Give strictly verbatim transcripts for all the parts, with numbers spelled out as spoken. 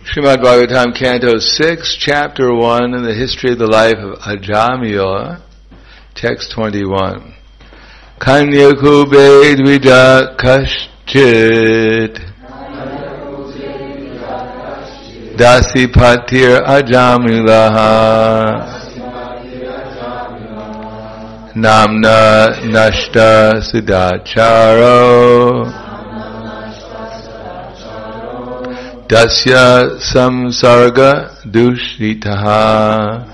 Srimad Bhagavatam, Canto six, Chapter one, in the history of the life of Ajamila, Text twenty-one. Kanyakube dvija kaschit dasi patir Ajamilaha namna nashta siddhacharo Dasya samsarga dushitaha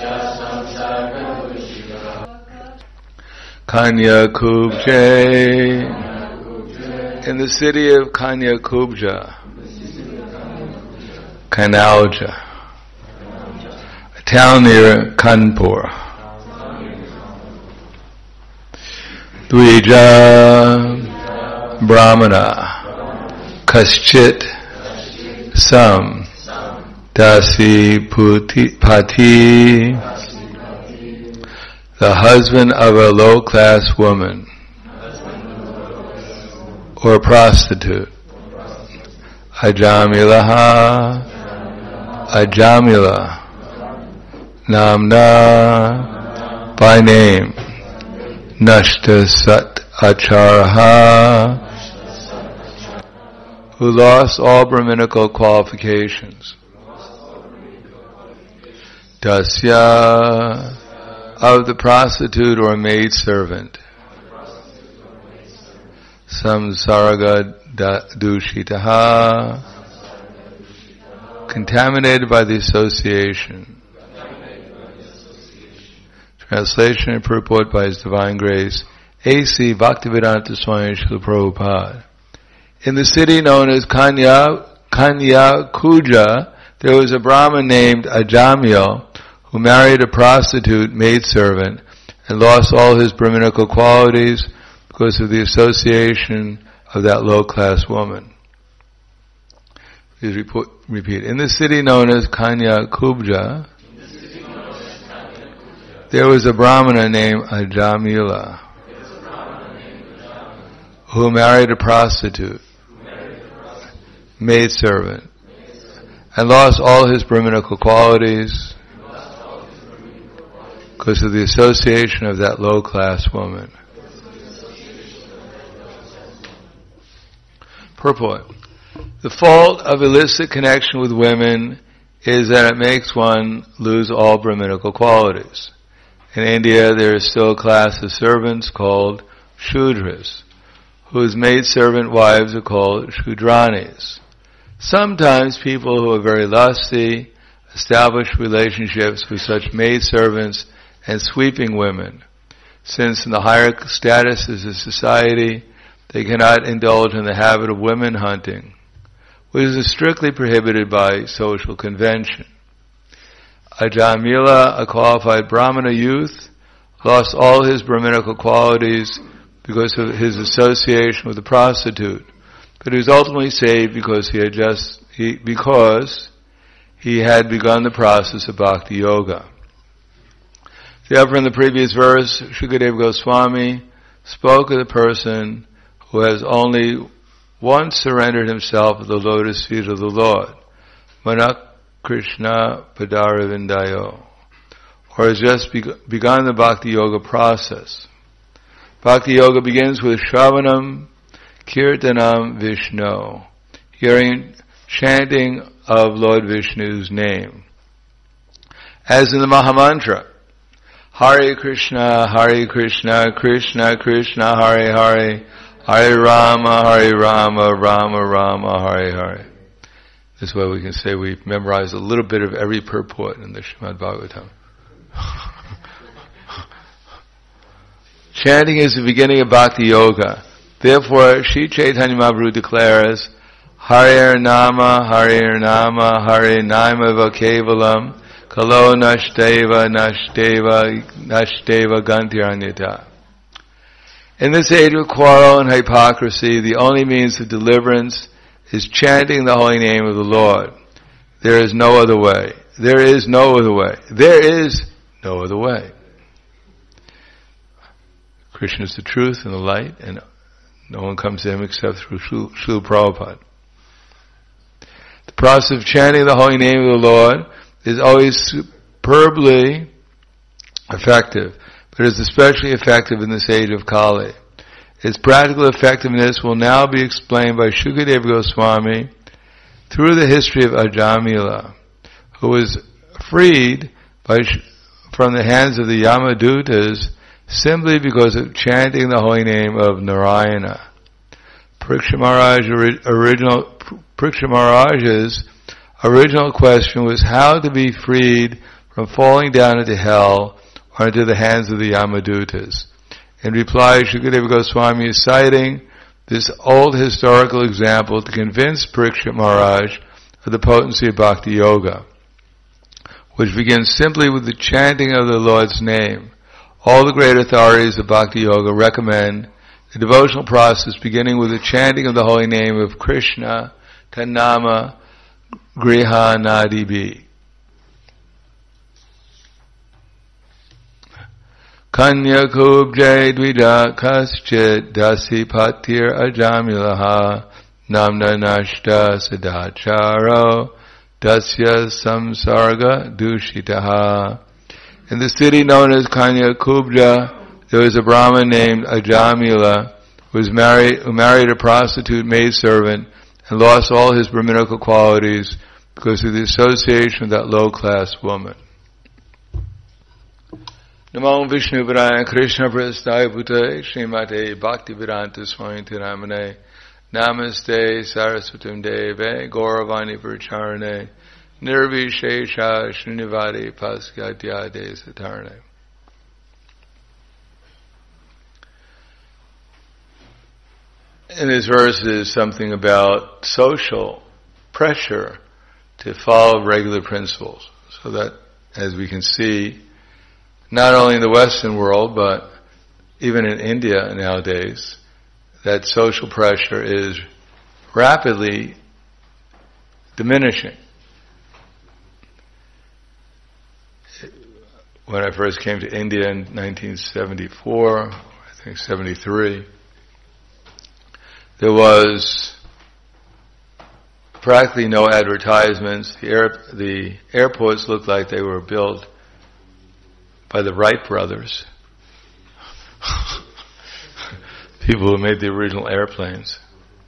Kanyakubja. In the city of Kanyakubja, Kanauja, a town near Kanpur, Dvija Brahmana Kaschit Some Dasi Puti, Pati, the husband of a low-class woman or prostitute. Ajamilaha, Ajamila, Namna, by name, Nashta Sat Acharha, who lost all Brahminical qualifications. Dasya, of the prostitute or maidservant. Samsaraga dushitaha, contaminated by the association. Translation and purport by His Divine Grace, A C Bhaktivedanta Swami Srila Prabhupada. In the city known as Kanya, Kanyakuja, there was a Brahmin named Ajamil who married a prostitute maidservant and lost all his Brahminical qualities because of the association of that low-class woman. Please report, repeat. In the city known as Kanyakubja, there was a Brahmana named Ajamila who married a prostitute maidservant and lost all his Brahminical qualities because of the association of that low-class woman. Purport. The fault of illicit connection with women is that it makes one lose all Brahminical qualities. In India, there is still a class of servants called Shudras, whose maidservant wives are called Shudranis. Sometimes people who are very lusty establish relationships with such maidservants and sweeping women, since in the higher statuses of society, they cannot indulge in the habit of women hunting, which is strictly prohibited by social convention. Ajamila, a qualified Brahmana youth, lost all his Brahminical qualities because of his association with a prostitute, but he was ultimately saved because he had just he, because he had begun the process of bhakti yoga. Therefore, in the previous verse, Shukadeva Goswami spoke of the person who has only once surrendered himself at the lotus feet of the Lord, Manak Krishna Padaravindayo, or has just begun the bhakti yoga process. Bhakti yoga begins with Shravanam, Kirtanam Vishnu, hearing, chanting of Lord Vishnu's name. As in the Mahamantra, Hare Krishna, Hare Krishna, Krishna Krishna, Hare Hare, Hare Rama, Hare Rama, Rama Rama, Hare Hare. This way we can say we've memorized a little bit of every purport in the Srimad Bhagavatam. Chanting is the beginning of Bhakti Yoga. Therefore, Sri Chaitanya Mahaprabhu declares, Hare Nama, Hare Nama, Hare Nama Vakevalam, Kalo Nashteva, Nashteva, Nashteva Gantiranyata. In this age of quarrel and hypocrisy, the only means of deliverance is chanting the holy name of the Lord. There is no other way. There is no other way. There is no other way. Krishna is the truth and the light, and no one comes to Him except through Srila Prabhupada. The process of chanting the holy name of the Lord is always superbly effective, but is especially effective in this age of Kali. Its practical effectiveness will now be explained by Shukadeva Goswami through the history of Ajamila, who was freed by, from the hands of the Yamadutas simply because of chanting the holy name of Narayana. Pariksha Maharaj original, Pariksha Maharaj's original question was how to be freed from falling down into hell or into the hands of the Yamadutas. In reply, Shukadeva Goswami is citing this old historical example to convince Pariksha Maharaj of the potency of Bhakti Yoga, which begins simply with the chanting of the Lord's name. All the great authorities of Bhakti Yoga recommend the devotional process beginning with the chanting of the holy name of Krishna, Tanama, Griha Nadibi. Kanya kubjay dvida kaschit dasi patir ajamilaha namna nashta sadacharo dasya samsarga dushitaha. In the city known as Kanya Kubja, there was a Brahmin named Ajamila who was married, who married a prostitute maidservant and lost all his Brahminical qualities because of the association with that low-class woman. Namo Vishnu Varaya Krishna Prasthaya Bhutale Srimate Bhaktivedanta Swami Tiramane Namaste Saraswatam Deve Gauravani Pracharane Nirvishesha Srinivadi Paskyatyade Satarne. In this verse is something about social pressure to follow regular principles, so that, as we can see, not only in the Western world, but even in India nowadays, that social pressure is rapidly diminishing. When I first came to India in nineteen seventy-four, I think seventy-three, there was practically no advertisements. The, air, the airports looked like they were built by the Wright brothers, people who made the original airplanes.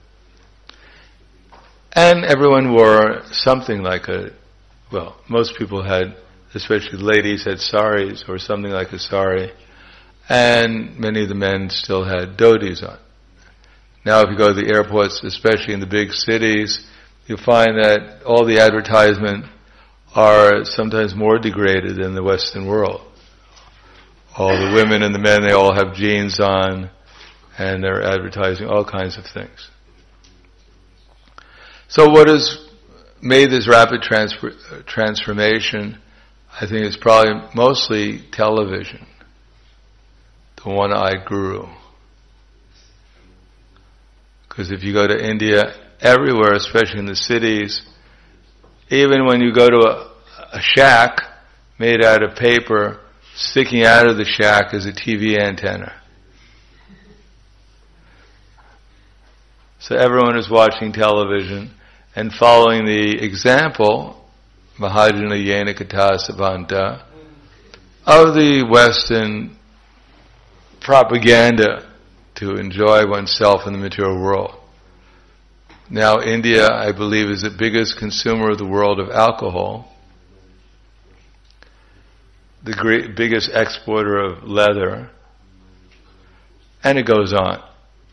And everyone wore something like a, well, most people had, especially ladies, had saris or something like a sari, and many of the men still had dhotis on. Now if you go to the airports, especially in the big cities, you find that all the advertisements are sometimes more degraded than the Western world. All the women and the men, they all have jeans on, and they're advertising all kinds of things. So what has made this rapid transfer, transformation, I think it's probably mostly television, the one-eyed guru. Because if you go to India, everywhere, especially in the cities, even when you go to a, a shack made out of paper, sticking out of the shack is a T V antenna. So everyone is watching television and following the example, Mahajana Yena Kata Sabanta, of the Western propaganda to enjoy oneself in the material world. Now India, I believe, is the biggest consumer of the world of alcohol, the great, biggest exporter of leather, and it goes on.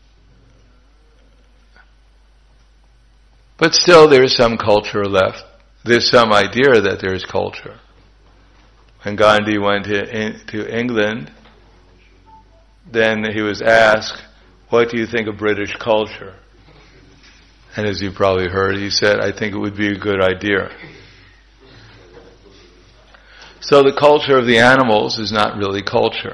But still there is some culture left. There's some idea that there is culture. When Gandhi went to, in, to England, then he was asked, what do you think of British culture? And as you probably heard, he said, I think it would be a good idea. So the culture of the animals is not really culture.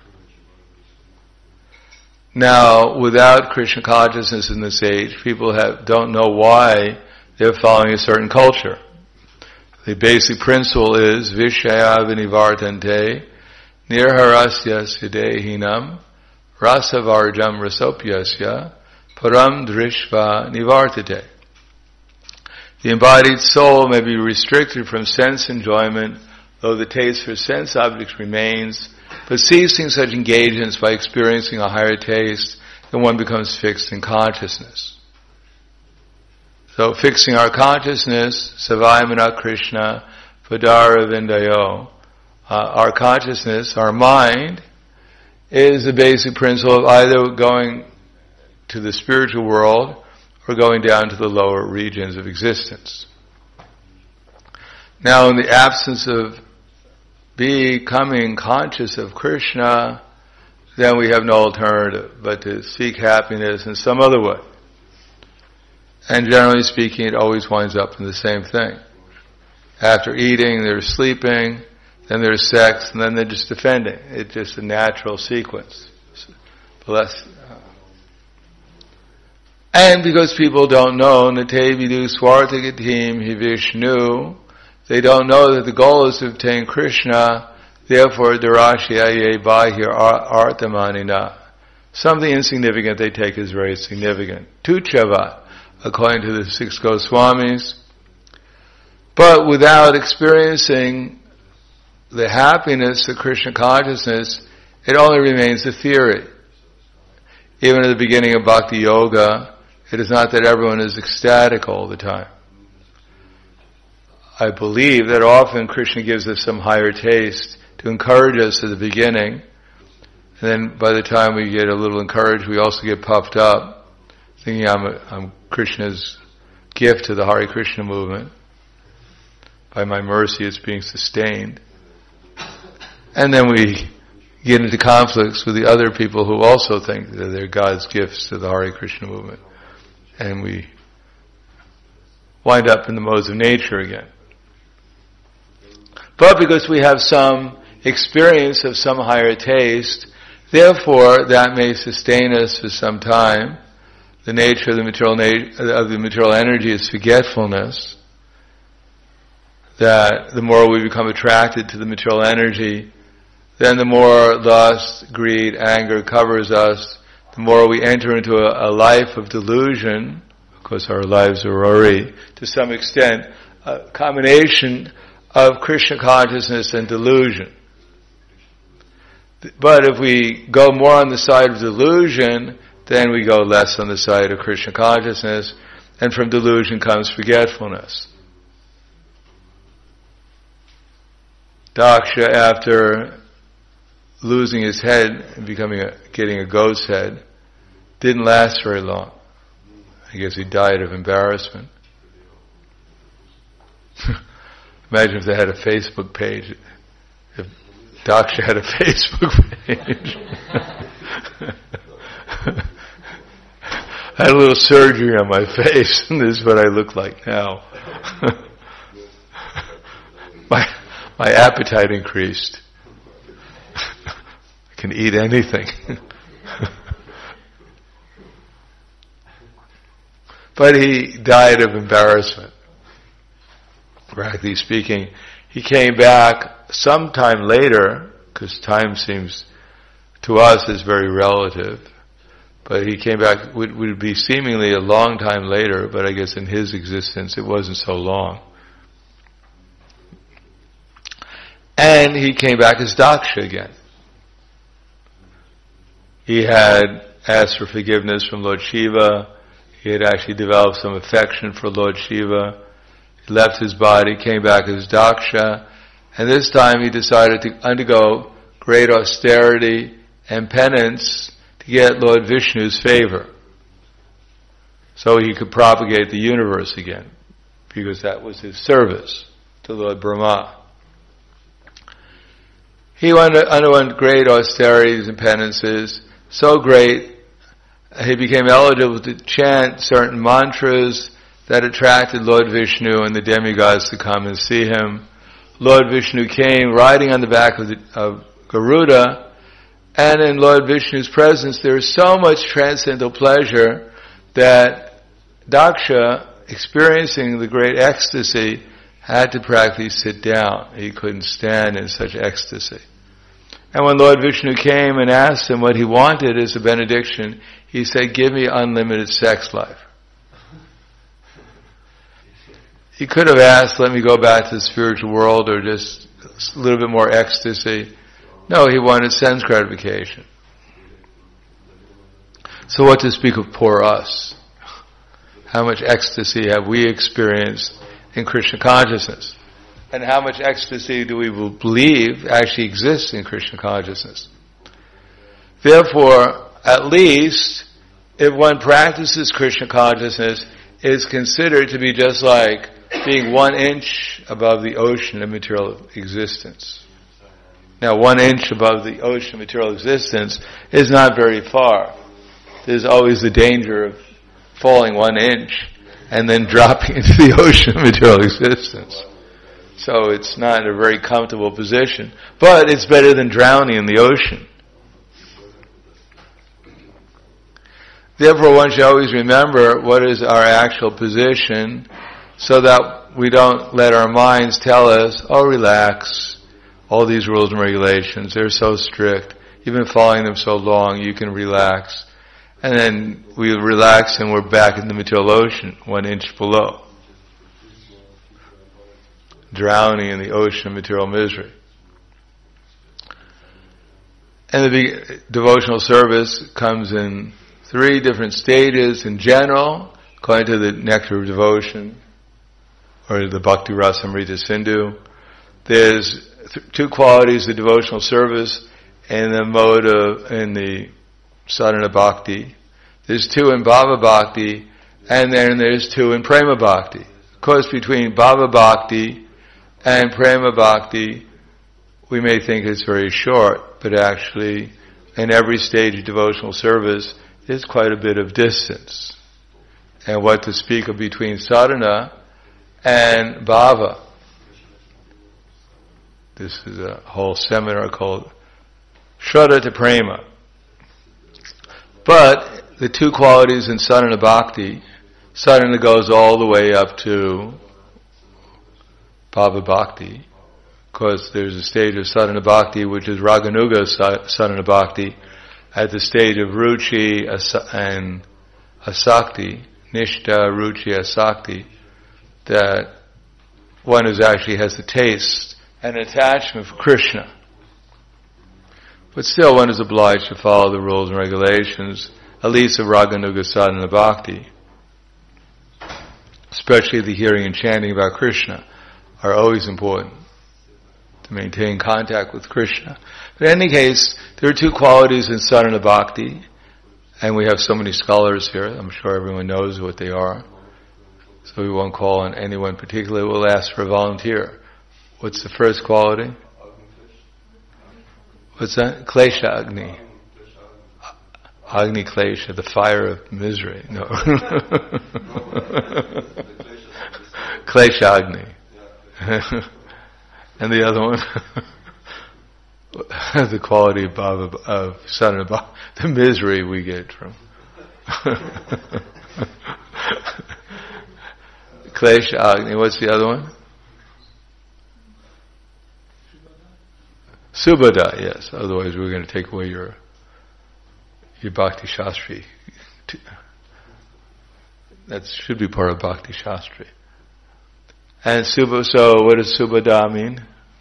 Now, without Krishna consciousness in this age, people have, don't know why they're following a certain culture. The basic principle is Vishaya vinivartante nirharasya siddhehinam rasavarjam rasopyasya param drishva nivartate. The embodied soul may be restricted from sense enjoyment, though the taste for sense objects remains, but ceasing such engagements by experiencing a higher taste, then one becomes fixed in consciousness. So fixing our consciousness, Savaimana Krishna, Padara Vindayo, uh, our consciousness, our mind, is the basic principle of either going to the spiritual world or going down to the lower regions of existence. Now, in the absence of becoming conscious of Krishna, then we have no alternative but to seek happiness in some other way. And generally speaking, it always winds up in the same thing. After eating, there's sleeping, then there's sex, and then they're just defending. It's just a natural sequence. Bless. And because people don't know, Nate-vidu Swartagatim Hi Vishnu, they don't know that the goal is to obtain Krishna, therefore Darashyaye Bahir Arthamanina. Something insignificant they take as very significant. Tuchavat, according to the six Goswamis. But without experiencing the happiness of Krishna consciousness, it only remains a theory. Even at the beginning of Bhakti Yoga, it is not that everyone is ecstatic all the time. I believe that often Krishna gives us some higher taste to encourage us at the beginning, and then by the time we get a little encouraged, we also get puffed up, thinking I'm, a, I'm Krishna's gift to the Hare Krishna movement. By my mercy, it's being sustained. And then we get into conflicts with the other people who also think that they're God's gifts to the Hare Krishna movement. And we wind up in the modes of nature again. But because we have some experience of some higher taste, therefore that may sustain us for some time. The nature of the material na- of the material energy is forgetfulness. That the more we become attracted to the material energy, then the more lust, greed, anger covers us, the more we enter into a, a life of delusion. Of course, our lives are already, to some extent, a combination of Krishna consciousness and delusion. But if we go more on the side of delusion, then we go less on the side of Krishna consciousness, and from delusion comes forgetfulness. Daksha, after losing his head and becoming a, getting a goat's head, didn't last very long. I guess he died of embarrassment. Imagine if they had a Facebook page. If Daksha had a Facebook page. I had a little surgery on my face, and this is what I look like now. my my appetite increased. I can eat anything. But he died of embarrassment. Practically speaking, he came back sometime later, because time seems to us is very relative, but he came back, would, would be seemingly a long time later, but I guess in his existence it wasn't so long. And he came back as Daksha again. He had asked for forgiveness from Lord Shiva. He had actually developed some affection for Lord Shiva. He left his body, came back as Daksha, and this time he decided to undergo great austerity and penance to get Lord Vishnu's favor, so he could propagate the universe again, because that was his service to Lord Brahma. He underwent great austerities and penances, so great he became eligible to chant certain mantras that attracted Lord Vishnu and the demigods to come and see him. Lord Vishnu came riding on the back of, the, of Garuda, and in Lord Vishnu's presence there is so much transcendental pleasure that Daksha, experiencing the great ecstasy, had to practically sit down. He couldn't stand in such ecstasy. And when Lord Vishnu came and asked him what he wanted as a benediction, he said, "Give me unlimited sex life." he could have asked, let me go back to the spiritual world or just a little bit more ecstasy. No, he wanted sense gratification. So what to speak of poor us? How much ecstasy have we experienced in Krishna consciousness? And how much ecstasy do we believe actually exists in Krishna consciousness? Therefore, at least, if one practices Krishna consciousness, it is considered to be just like being one inch above the ocean of material existence. Now, one inch above the ocean of material existence is not very far. There's always the danger of falling one inch and then dropping into the ocean of material existence. So it's not a very comfortable position. But it's better than drowning in the ocean. Therefore, one should always remember what is our actual position so that we don't let our minds tell us, oh, relax, all these rules and regulations, they're so strict. You've been following them so long, you can relax. And then we relax and we're back in the material ocean, one inch below. Drowning in the ocean of material misery. And the big devotional service comes in three different stages in general, according to the Nectar of Devotion, or the Bhakti Rasamrita Sindhu. There's th- two qualities of devotional service in the mode of, in the Sadhana Bhakti. There's two in Bhava Bhakti, and then there's two in Prema Bhakti. Of course, between Bhava Bhakti and Prema Bhakti, we may think it's very short, but actually, in every stage of devotional service, there's quite a bit of distance. And what to speak of between sadhana and bhava. This is a whole seminar called Shraddha to Prema. But the two qualities in sadhana bhakti, sadhana goes all the way up to bhava bhakti. Of course, there's a stage of sadhana bhakti which is raganuga sadhana bhakti, at the stage of ruchi and asakti, nishta, ruchi, asakti, that one is actually has the taste and attachment for Krishna. But still one is obliged to follow the rules and regulations, at least of Raganuga Sadhana Bhakti. Especially the hearing and chanting about Krishna are always important to maintain contact with Krishna. But in any case, there are two qualities in Sadhana Bhakti, and we have so many scholars here, I'm sure everyone knows what they are. So we won't call on anyone particularly, we'll ask for a volunteer. What's the first quality? What's that? Klesha Agni. Agni Klesha, the fire of misery. No. Klesha Agni. And the other one? The quality of Bhava, of Sadhana Bhava, the misery we get from. Klesha Agni. What's the other one? Subhada, yes. Otherwise we're going to take away your your Bhakti Shastri. That should be part of Bhakti Shastri. And Subha, so what does Subhada mean?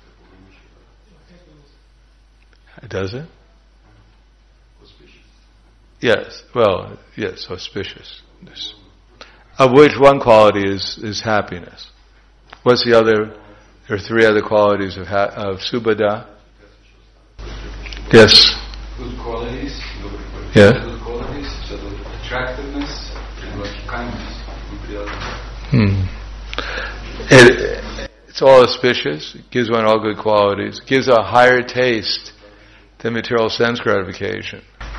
Does it? Auspicious. Yes, well, yes, auspicious. Of which one quality is, is happiness. What's the other? There are three other qualities of ha- of Subhada. Yes. Good qualities. Yeah. Good qualities. So the attractiveness and like kindness would be the other. Hmm. It, it's all auspicious. It gives one all good qualities. It gives a higher taste than material sense gratification.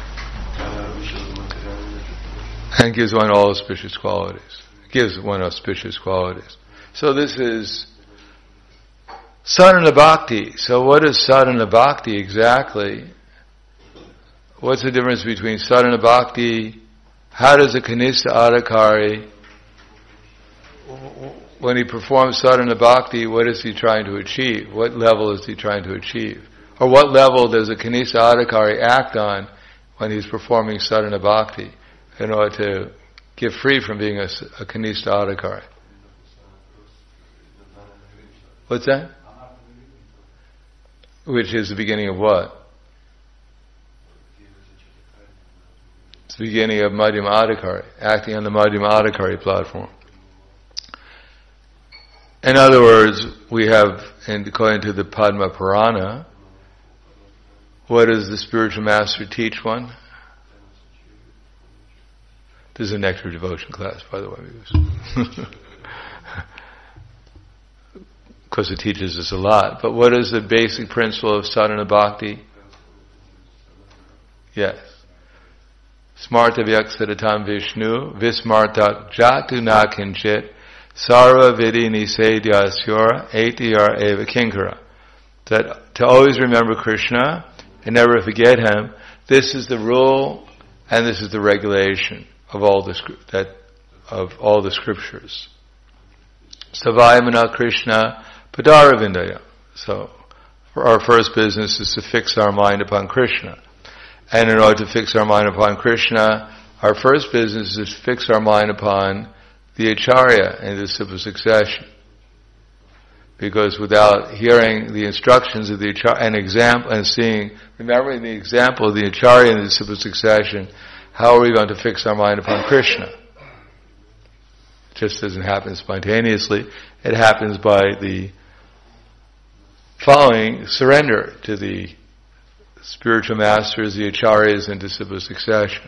And gives one all auspicious qualities. It gives one auspicious qualities. So this is Sadhana Bhakti. So what is Sadhana Bhakti exactly? What's the difference between Sadhana Bhakti? How does a Kanistha Adhikari, when he performs Sadhana Bhakti, what is he trying to achieve? What level is he trying to achieve? Or what level does a Kanistha Adhikari act on when he's performing Sadhana Bhakti in order to get free from being a, a Kanistha Adhikari? What's that? Which is the beginning of what? It's the beginning of Madhyama Adhikari, acting on the Madhyama Adhikari platform. In other words, we have, according to the Padma Purana, what does the spiritual master teach one? This is a Nectar Devotion class, by the way. Of course, it teaches us a lot. But what is the basic principle of sadhana bhakti? Yes. Smarta vyaksadatam Vishnu, vismartak jatu na kinchit, sarva vidi nisedyasyora, etiyar eva kinkara. That to always remember Krishna and never forget Him, this is the rule and this is the regulation of all the that of all the scriptures. Savayamana Krishna Padaravindaya. So, our first business is to fix our mind upon Krishna. And in order to fix our mind upon Krishna, our first business is to fix our mind upon the Acharya and the disciple succession. Because without hearing the instructions of the Acharya, and example, and seeing, remembering the example of the Acharya and the disciple succession, how are we going to fix our mind upon Krishna? It just doesn't happen spontaneously. It happens by the following surrender to the spiritual masters, the acharyas, and disciple succession.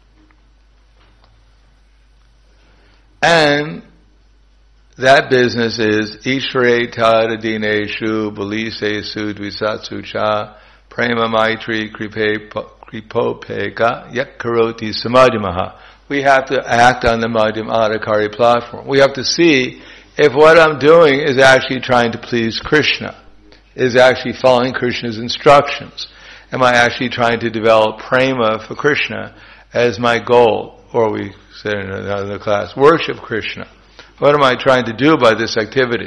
And that business is Ishvare Tada Dineshu Balisesu Dvisatsu Cha Prema Maitri Kripopeka Yak Karoti Samadhimaha. We have to act on the Madhyama Adhikari platform. We have to see if what I'm doing is actually trying to please Krishna, is actually following Krishna's instructions. Am I actually trying to develop prema for Krishna as my goal? Or we said in another class, worship Krishna. What am I trying to do by this activity?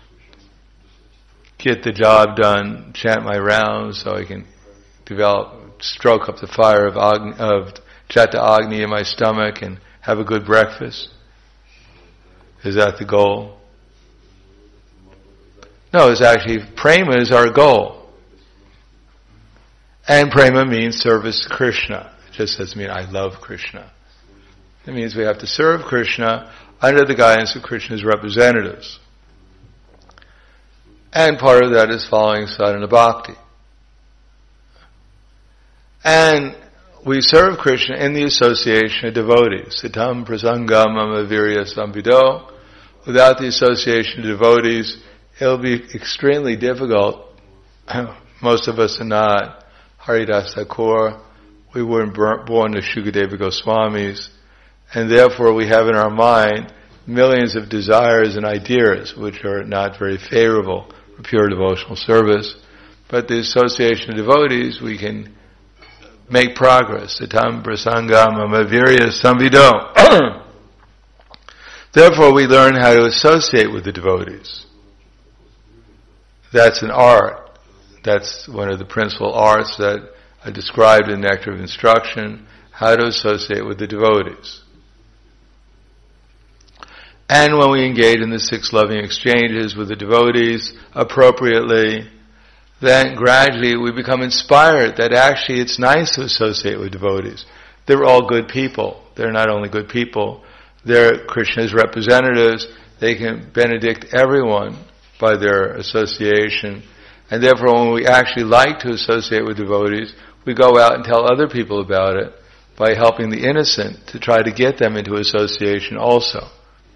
Get the job done, chant my rounds so I can develop, stroke up the fire of, Agni, of Jata Agni in my stomach and have a good breakfast? Is that the goal? No, it's actually, prema is our goal. And prema means service to Krishna. It just doesn't mean I love Krishna. It means we have to serve Krishna under the guidance of Krishna's representatives. And part of that is following sadhana bhakti. And we serve Krishna in the association of devotees. Sitam prasangam mama virya samvido. Without the association of devotees, it'll be extremely difficult. Most of us are not Haridas Thakur. We weren't born to Shukadeva Goswamis. And therefore we have in our mind millions of desires and ideas which are not very favorable for pure devotional service. But the association of devotees, we can make progress. Sitam prasangam amavirya samvido. Therefore we learn how to associate with the devotees. That's an art. That's one of the principal arts that are described in Nectar of Instruction, how to associate with the devotees. And when we engage in the six loving exchanges with the devotees appropriately, then gradually we become inspired that actually it's nice to associate with devotees. They're all good people. They're not only good people, they're Krishna's representatives. They can benedict everyone by their association. And therefore when we actually like to associate with devotees, we go out and tell other people about it by helping the innocent to try to get them into association also.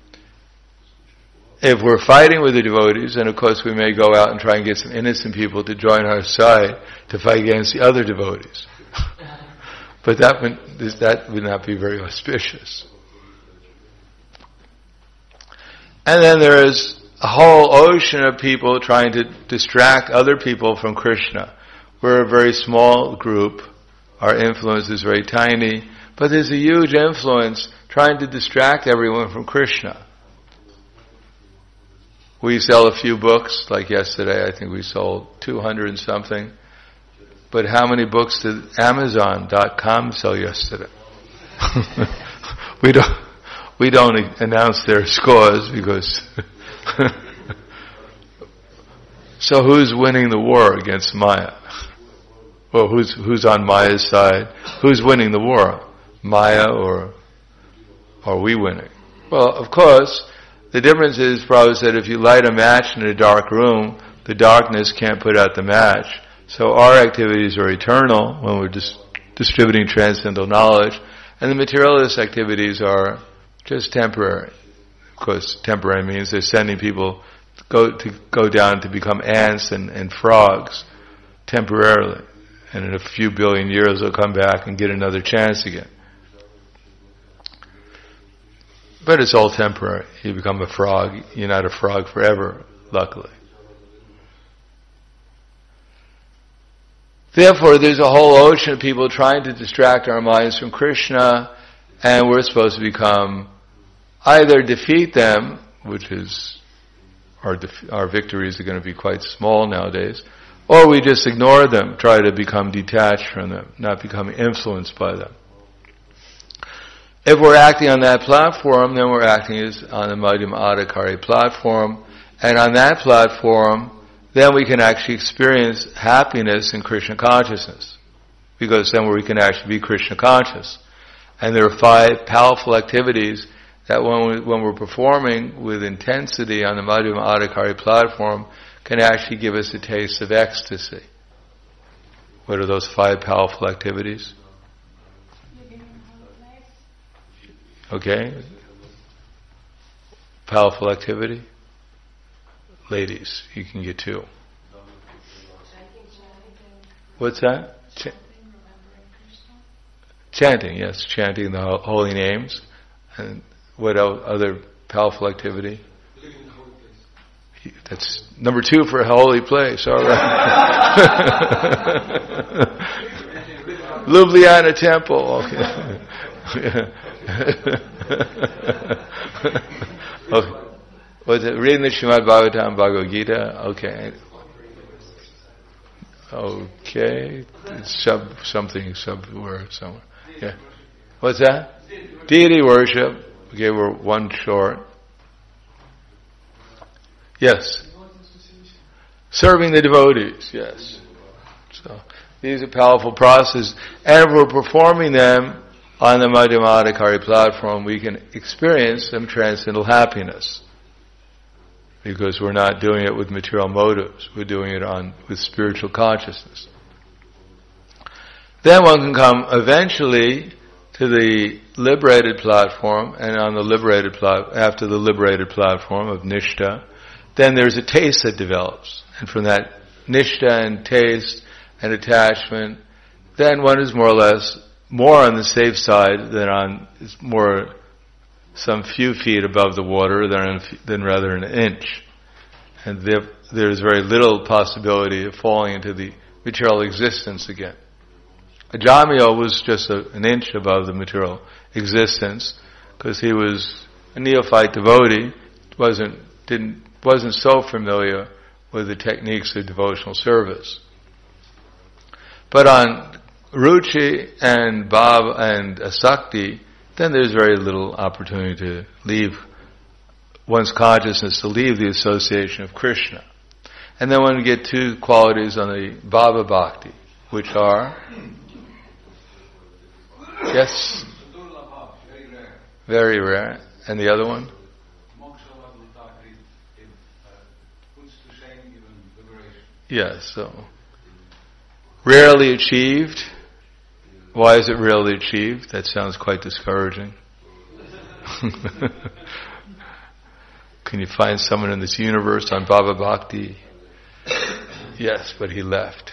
If we're fighting with the devotees, then of course we may go out and try and get some innocent people to join our side to fight against the other devotees. But that would, that would not be very auspicious. And then there is a whole ocean of people trying to distract other people from Krishna. We're a very small group. Our influence is very tiny. But there's a huge influence trying to distract everyone from Krishna. We sell a few books, like yesterday I think we sold two hundred and something. But how many books did Amazon dot com sell yesterday? we don't we don't announce their scores because So who's winning the war against Maya? Well, who's who's on Maya's side? Who's winning the war? Maya or are we winning? Well, of course, the difference is, Prabhupada said, if you light a match in a dark room, the darkness can't put out the match. So our activities are eternal when we're dis- distributing transcendental knowledge, and the materialist activities are just temporary. Of course, temporary means they're sending people go to go down to become ants and, and frogs temporarily. And in a few billion years they'll come back and get another chance again. But it's all temporary. You become a frog, you're not a frog forever, luckily. Therefore, there's a whole ocean of people trying to distract our minds from Krishna, and we're supposed to become, either defeat them, which is, our def- our victories are going to be quite small nowadays, or we just ignore them, try to become detached from them, not become influenced by them. If we're acting on that platform, then we're acting as on the Madhyama Adhikari platform, and on that platform, then we can actually experience happiness in Krishna consciousness, because then we can actually be Krishna conscious. And there are five powerful activities that when, we, when we're performing with intensity on the Madhyama Adhikari platform can actually give us a taste of ecstasy. What are those five powerful activities? Okay. Powerful activity? Ladies, you can get two. What's that? Ch- chanting, yes, chanting the holy names. And what else, other powerful activity? Living in a holy place. That's number two for a holy place, all right. Ljubljana Temple, okay. Okay. Was it reading the Srimad Bhagavatam, Bhagavad Gita? Okay. Okay. It's sub, something, sub word somewhere. Yeah. What's that? Deity worship. Okay, we're one short. Yes. Serving the devotees, yes. So, these are powerful processes. And if we're performing them on the Madhyama Adhikari platform, we can experience some transcendental happiness. Because we're not doing it with material motives. We're doing it on with spiritual consciousness. Then one can come eventually to the liberated platform, and on the liberated plat- after the liberated platform of Nishtha, then there's a taste that develops. And from that Nishtha and taste and attachment, then one is more or less more on the safe side than on, is more some few feet above the water than, than rather an inch. And there, there's very little possibility of falling into the material existence again. Ajamil was just a, an inch above the material existence because he was a neophyte devotee, wasn't, didn't, wasn't so familiar with the techniques of devotional service. But on Ruchi and Bhav and Asakti, then there's very little opportunity to leave one's consciousness, to leave the association of Krishna. And then when we get two qualities on the Bhava Bhakti, which are, yes, very rare. And the other one? Yes, so rarely achieved. Why is it rarely achieved? That sounds quite discouraging. Can you find someone in this universe on Bhava Bhakti? Yes, but he left.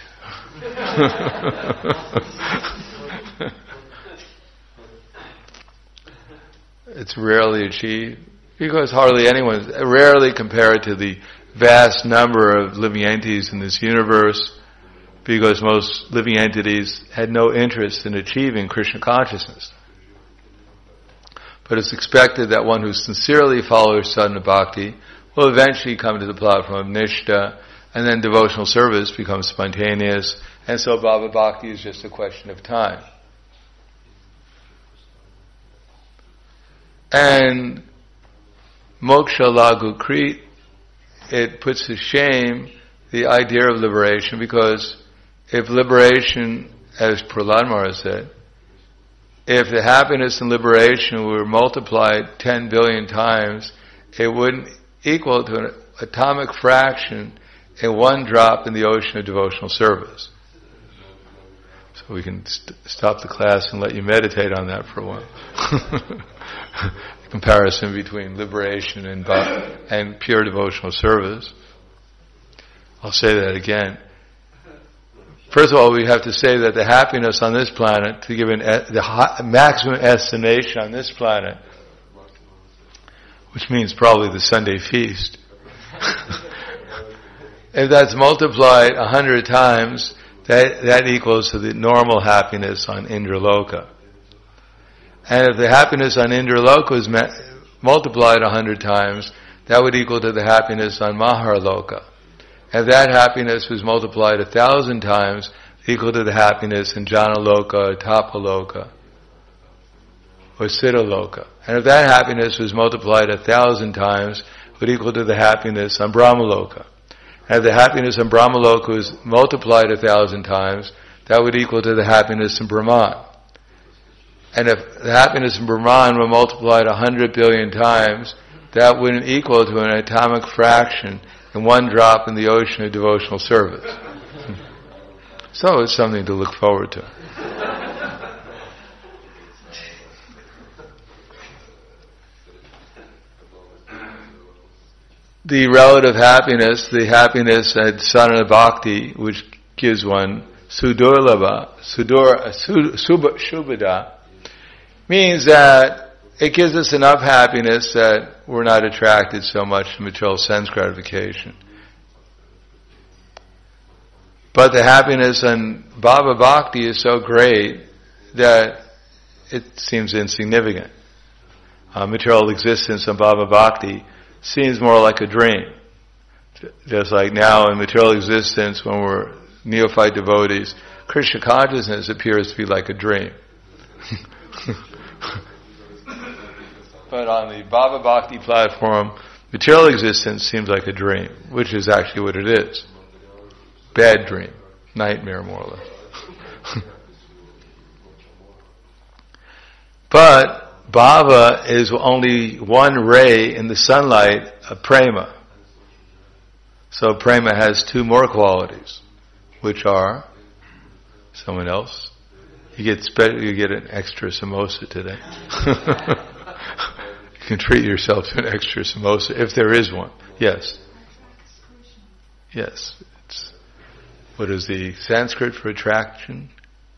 It's rarely achieved because hardly anyone, rarely compared to the vast number of living entities in this universe, because most living entities had no interest in achieving Krishna consciousness. But it's expected that one who sincerely follows sadhana bhakti will eventually come to the platform of Nishtha, and then devotional service becomes spontaneous, and so Bhava Bhakti is just a question of time. And Moksha Lagu Krit, it puts to shame the idea of liberation, because if liberation, as Prahlad Maharaj said, if the happiness and liberation were multiplied ten billion times, it wouldn't equal to an atomic fraction in one drop in the ocean of devotional service. So we can st- stop the class and let you meditate on that for a while. The comparison between liberation and, and pure devotional service. I'll say that again. First of all, we have to say that the happiness on this planet, to give an, the high, maximum estimation on this planet, which means probably the Sunday feast, if that's multiplied a hundred times, that, that equals to the normal happiness on Indraloka. And if the happiness on Indraloka is ma- multiplied a hundred times, that would equal to the happiness on Maharloka. If that happiness was multiplied a thousand times, equal to the happiness in Janaloka, or Tapaloka, or Siddhaloka. And if that happiness was multiplied a thousand times, it would equal to the happiness on Brahmaloka. And if the happiness on Brahmaloka was multiplied a thousand times, that would equal to the happiness in Brahman. And if the happiness in Brahman were multiplied a hundred billion times, that wouldn't equal to an atomic fraction in one drop in the ocean of devotional service. So it's something to look forward to. The relative happiness, the happiness at sadhana bhakti, which gives one sudurlabha, sudur, subhada, means that it gives us enough happiness that we're not attracted so much to material sense gratification. But the happiness in Bhava Bhakti is so great that it seems insignificant. Uh, material existence in Bhava Bhakti seems more like a dream. Just like now in material existence, when we're neophyte devotees, Krishna consciousness appears to be like a dream. But on the Bhava Bhakti platform, material existence seems like a dream, which is actually what it is. Bad dream. Nightmare, more or less. But Bhava is only one ray in the sunlight of Prema. So Prema has two more qualities, which are, someone else? You get spe- you get an extra samosa today. You can treat yourself to an extra samosa, if there is one. Yes. Yes. It's, what is the Sanskrit for attraction?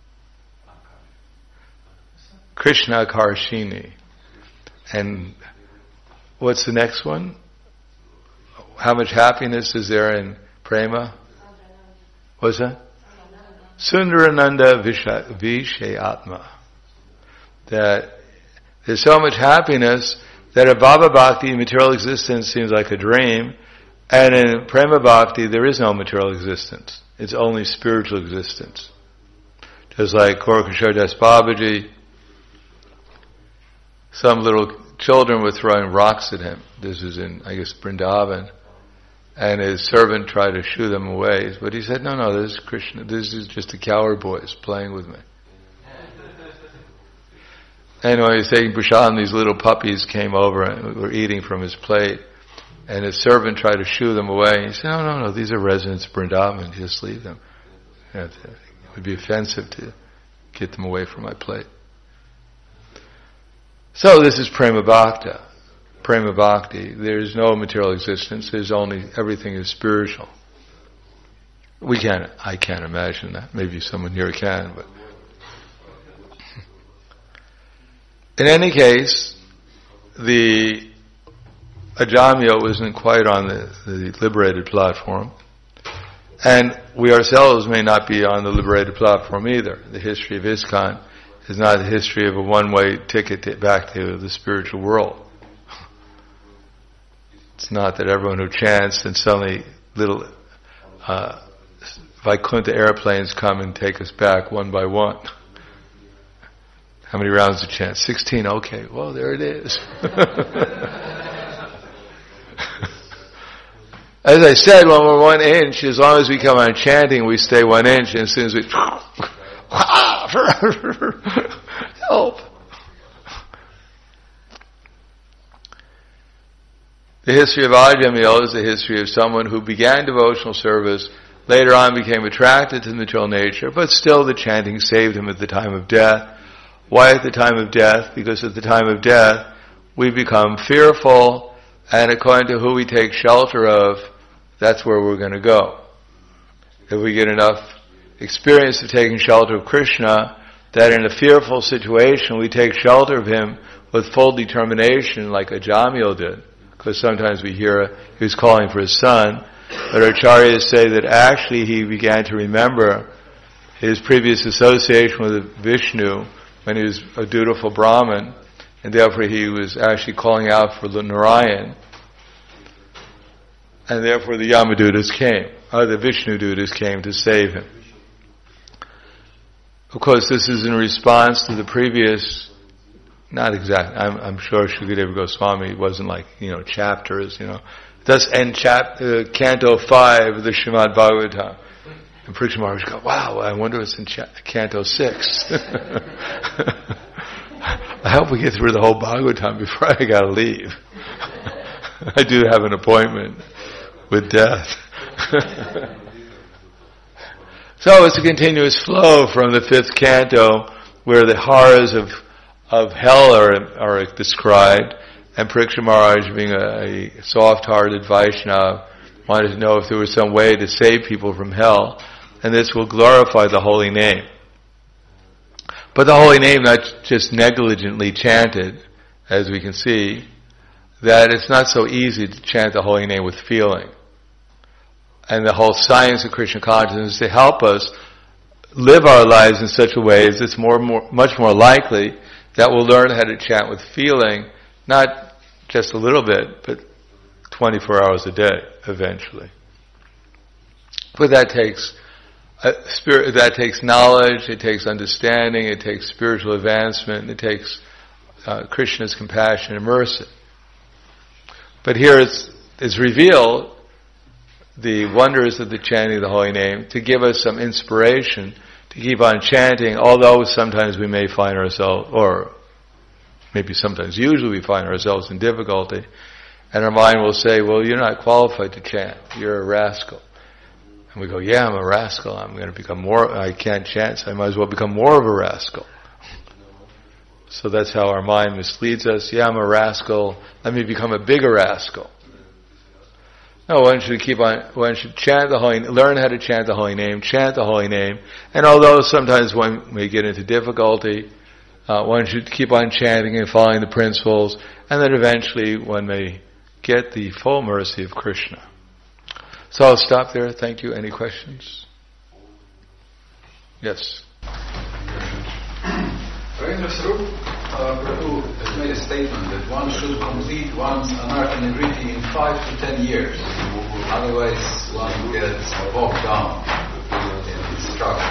Krishna Karshini. And what's the next one? How much happiness is there in Prema? What's that? Sundarananda Vishayatma. That there's so much happiness that in Bhava Bhakti, material existence seems like a dream, and in Prema Bhakti, there is no material existence. It's only spiritual existence. Just like Gaura Das Babaji, some little children were throwing rocks at him. This was in, I guess, Vrindavan. And his servant tried to shoo them away. But he said, no, no, this is Krishna. This is just the coward boys playing with me. And when he was taking prasad, these little puppies came over and were eating from his plate. And his servant tried to shoo them away. He said, no, no, no, these are residents of Vrindavan. Just leave them. It would be offensive to get them away from my plate. So this is Prema Bhakta. Prema Bhakti. There's no material existence. There's only, everything is spiritual. We can't, I can't imagine that. Maybe someone here can, but. In any case, the Ajamya wasn't quite on the, the liberated platform. And we ourselves may not be on the liberated platform either. The history of ISKCON is not the history of a one-way ticket to, back to the spiritual world. It's not that everyone who chants and suddenly little uh, Vaikuntha airplanes come and take us back one by one. How many rounds of chant? Sixteen. Okay. Well, there it is. As I said, when we're one inch, as long as we come on chanting, we stay one inch, and as soon as we help. The history of Ajamil is the history of someone who began devotional service, later on became attracted to the material nature, but still the chanting saved him at the time of death. Why at the time of death? Because at the time of death, we become fearful, and according to who we take shelter of, that's where we're going to go. If we get enough experience of taking shelter of Krishna, that in a fearful situation we take shelter of him with full determination like Ajamil did. Because sometimes we hear he was calling for his son, but acharyas say that actually he began to remember his previous association with Vishnu when he was a dutiful Brahmin, and therefore he was actually calling out for Narayan, and therefore the Yamadutas came, or the Vishnu Dutas came to save him. Of course, this is in response to the previous, not exact, I'm, I'm sure Shukadeva Goswami wasn't like, you know, chapters, you know. Thus end chap, uh, Canto five of the Srimad Bhagavatam. And Parikshit Maharaj goes, wow, I wonder what's in cha- Canto six. I hope we get through the whole Bhagavatam before I gotta leave. I do have an appointment with death. So it's a continuous flow from the fifth canto where the horrors of of hell are are described, and Parikshit Maharaj, being a, a soft-hearted Vaishnava, wanted to know if there was some way to save people from hell, and this will glorify the holy name. But the holy name not just negligently chanted, as we can see, that it's not so easy to chant the holy name with feeling. And the whole science of Krishna consciousness is to help us live our lives in such a way as it's more, more, much more likely that we'll learn how to chant with feeling, not just a little bit, but twenty-four hours a day, eventually. But that takes uh, spirit. That takes knowledge. It takes understanding. It takes spiritual advancement. It takes uh, Krishna's compassion and mercy. But here it's, it's revealed the wonders of the chanting of the holy name to give us some inspiration to keep on chanting, although sometimes we may find ourselves, or maybe sometimes usually we find ourselves in difficulty, and our mind will say, well, you're not qualified to chant, you're a rascal. And we go, yeah, I'm a rascal, I'm going to become more, I can't chant, so I might as well become more of a rascal. So that's how our mind misleads us, yeah, I'm a rascal, let me become a bigger rascal. No, one should keep on, one should chant the holy, learn how to chant the holy name, chant the holy name, and although sometimes one may get into difficulty, uh, one should keep on chanting and following the principles, and then eventually one may get the full mercy of Krishna. So I'll stop there. Thank you. Any questions? Yes. Rabindra Swarup uh, Prabhu has made a statement that one should complete one's anartha-nivriti in five to ten years. Otherwise, one gets bogged down in struggle.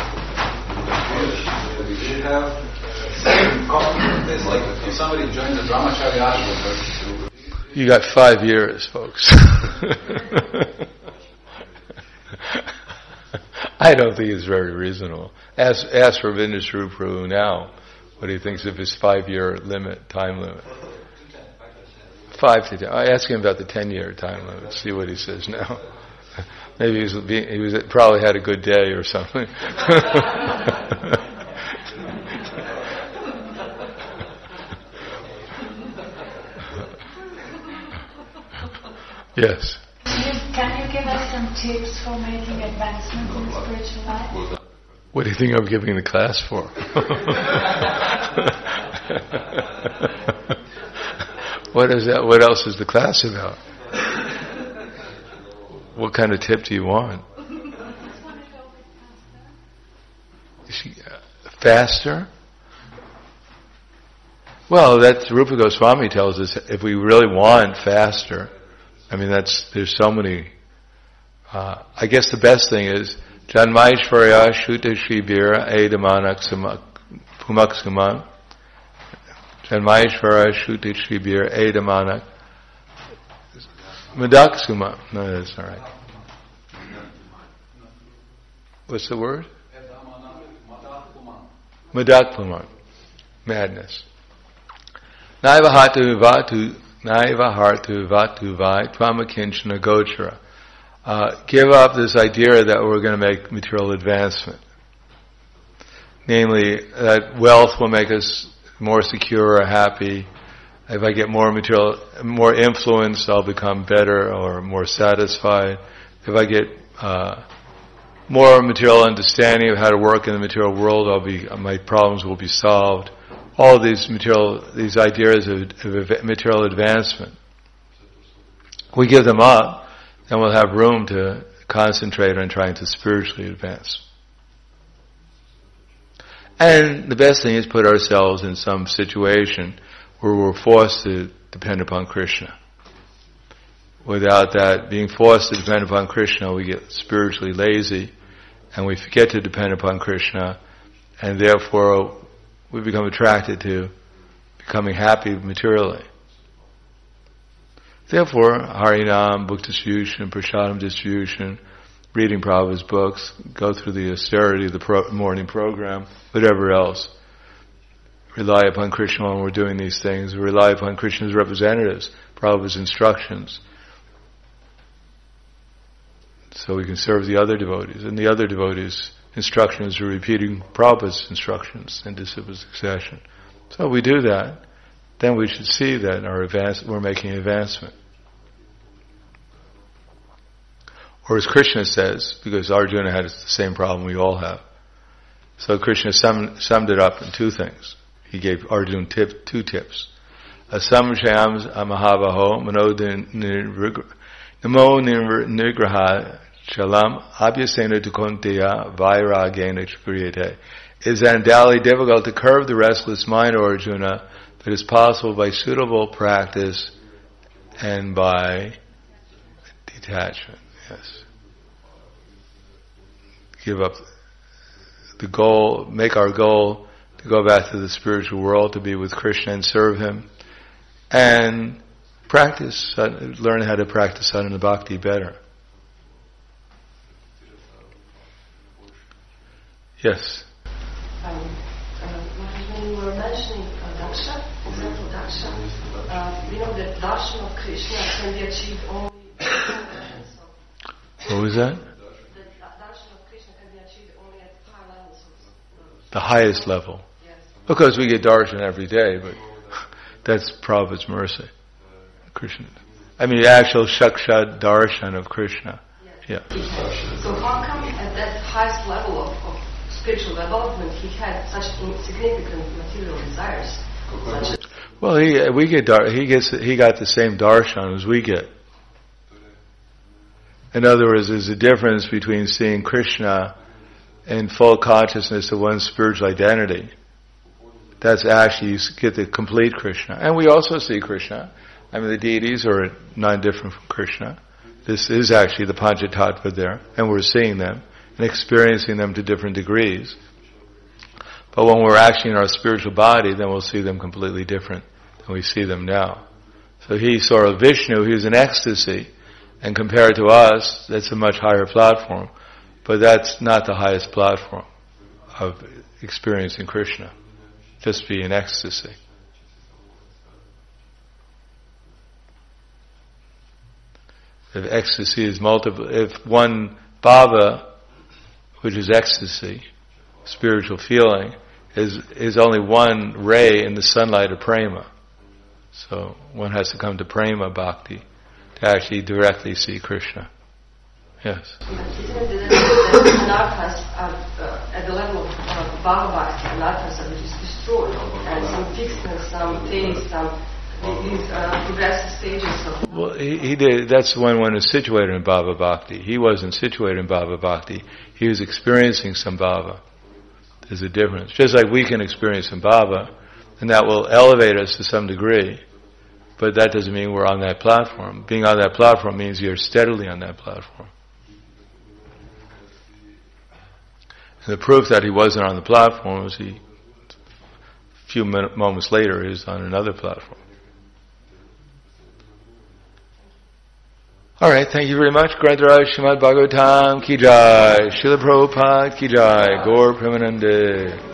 Do you have some comment on this? Like, if somebody joins the Brahmacharya ashram, you got five years, folks. I don't think it's very reasonable. Ask, ask Rabindra Swarup Prabhu now what he thinks of his five-year limit, time limit. Five to ten. I ask him about the ten-year time limit. See what he says now. Maybe he was, he was probably had a good day or something. Yes. Can you give us some tips for making advancement in the spiritual life? What do you think I'm giving the class for? What is that? What else is the class about? What kind of tip do you want? She, uh, faster? Well, that's Rupa Goswami tells us if we really want faster. I mean, that's there's so many. Uh, I guess the best thing is Janmaishvarya Shuta Shribira Edamanak Pumaksaman. Janmaishvarya Shuta Shribira Edamanak Madakshuma. No, that's all right. What's the word? Madakpuman. Madness. Naiva hatu vatu, naiva hartu vatu vai, twamakinchana gochara. Uh, give up this idea that we're going to make material advancement. Namely, that wealth will make us more secure or happy. If I get more material, more influence, I'll become better or more satisfied. If I get uh, more material understanding of how to work in the material world, I'll be, my problems will be solved. All of these material, these ideas of, of material advancement. We give them up, then we'll have room to concentrate on trying to spiritually advance. And the best thing is put ourselves in some situation where we're forced to depend upon Krishna. Without that, being forced to depend upon Krishna, we get spiritually lazy and we forget to depend upon Krishna, and therefore we become attracted to becoming happy materially. Therefore, Harinam, book distribution, Prasadam distribution, reading Prabhupada's books, go through the austerity of the pro- morning program, whatever else. Rely upon Krishna when we're doing these things. Rely upon Krishna's representatives, Prabhupada's instructions. So we can serve the other devotees. And the other devotees' instructions are repeating Prabhupada's instructions in disciple succession. So we do that, then we should see that our advance, we're making advancement. Or as Krishna says, because Arjuna had the same problem we all have. So Krishna summed, summed it up in two things. He gave Arjuna tip, two tips. Asamshayam amahavaho namo nigraha shalam abhyasena tukonteya vairagena kriyate. It is undoubtedly difficult to curb the restless mind, Arjuna, but it is possible by suitable practice and by detachment. Yes. Give up the goal, make our goal to go back to the spiritual world, to be with Krishna and serve Him, and practice, learn how to practice sadhana bhakti better. Yes? Um, uh, when you were mentioning uh, darshan, example darshan, uh, we know that darshan of Krishna can be achieved only. So what was that? The darshan of Krishna can be achieved only at high levels of the highest level. Yes. Because we get darshan every day, but that's Prabhupada's mercy. Krishna. I mean, the actual shakshat darshan of Krishna. Yes. Yeah. So how come at that highest level of, of spiritual development he had such insignificant material desires? Such as well, he we get dar- he gets he got the same darshan as we get. In other words, there's a difference between seeing Krishna in full consciousness of one's spiritual identity. That's actually, you get the complete Krishna. And we also see Krishna. I mean, the deities are not different from Krishna. This is actually the Panchatattva there, and we're seeing them and experiencing them to different degrees. But when we're actually in our spiritual body, then we'll see them completely different than we see them now. So he saw Vishnu, he was in ecstasy, and compared to us, that's a much higher platform. But that's not the highest platform of experiencing Krishna. Just be in ecstasy. If ecstasy is multiple, if one bhava, which is ecstasy, spiritual feeling, is is only one ray in the sunlight of prema. So one has to come to prema bhakti to actually directly see Krishna. Yes. Isn't it that the anarthas are uh, at the level of uh, bhava bhakti, anarthas are just destroyed, and some fixedness, some taste, some these uh, progressive stages of. Well, he, he did. That's when one is situated in bhava bhakti. He wasn't situated in bhava bhakti. He was experiencing some bhava. There's a difference. Just like we can experience some bhava, and that will elevate us to some degree. But that doesn't mean we're on that platform. Being on that platform means you're steadily on that platform. And the proof that he wasn't on the platform was he, a few minute, moments later, he was on another platform. All right, thank you very much. Grantaraj Srimad Bhagavatam ki jai. Srila Prabhupada ki jai. Gaur Premanande.